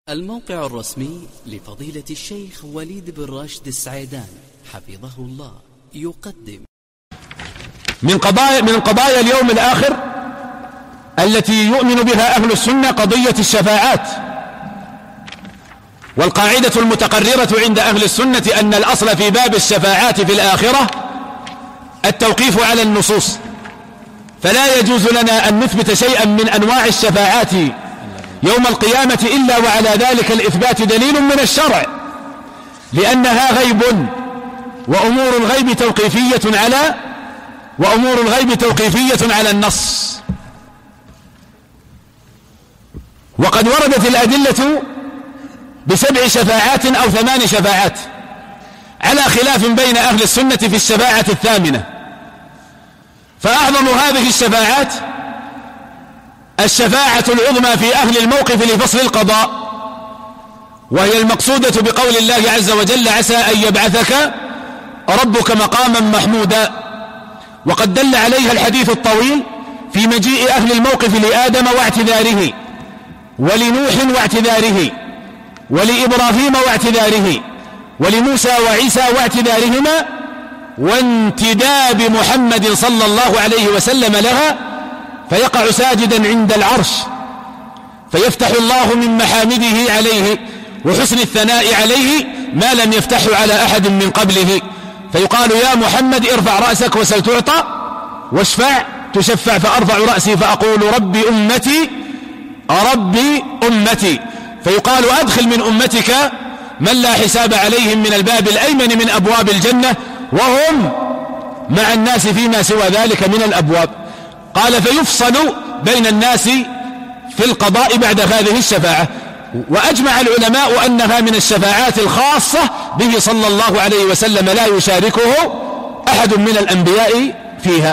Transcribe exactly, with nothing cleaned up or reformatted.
الموقع الرسمي لفضيلة الشيخ وليد بن راشد السعيدان حفظه الله يقدم من قضايا من قضايا اليوم الآخر التي يؤمن بها أهل السنة قضية الشفاعات. والقاعدة المتقررة عند أهل السنة أن الأصل في باب الشفاعات في الآخرة التوقيف على النصوص، فلا يجوز لنا أن نثبت شيئا من أنواع الشفاعات يوم القيامة إلا وعلى ذلك الإثبات دليل من الشرع، لأنها غيب، وأمور الغيب توقيفية على وأمور الغيب توقيفية على النص. وقد وردت الأدلة بسبع شفاعات أو ثمان شفاعات، على خلاف بين أهل السنة في الشفاعة الثامنة. فأعظم هذه الشفاعات الشفاعة العظمى في أهل الموقف لفصل القضاء، وهي المقصودة بقول الله عز وجل: عسى أن يبعثك ربك مقاما محمودا. وقد دل عليها الحديث الطويل في مجيء أهل الموقف لآدم واعتذاره، ولنوح واعتذاره، ولإبراهيم واعتذاره، ولموسى وعيسى واعتذارهما، وانتداب محمد صلى الله عليه وسلم لها، فيقع ساجدا عند العرش، فيفتح الله من محامده عليه وحسن الثناء عليه ما لم يفتحه على أحد من قبله، فيقال: يا محمد ارفع رأسك وسل تعطى، واشفع تشفع، فأرفع رأسي فأقول: ربي أمتي ربي أمتي، فيقال: أدخل من أمتك من لا حساب عليهم من الباب الأيمن من أبواب الجنة، وهم مع الناس فيما سوى ذلك من الأبواب. قال: فيفصل بين الناس في القضاء بعد هذه الشفاعة. وأجمع العلماء أنها من الشفاعات الخاصة به صلى الله عليه وسلم، لا يشاركه أحد من الأنبياء فيها.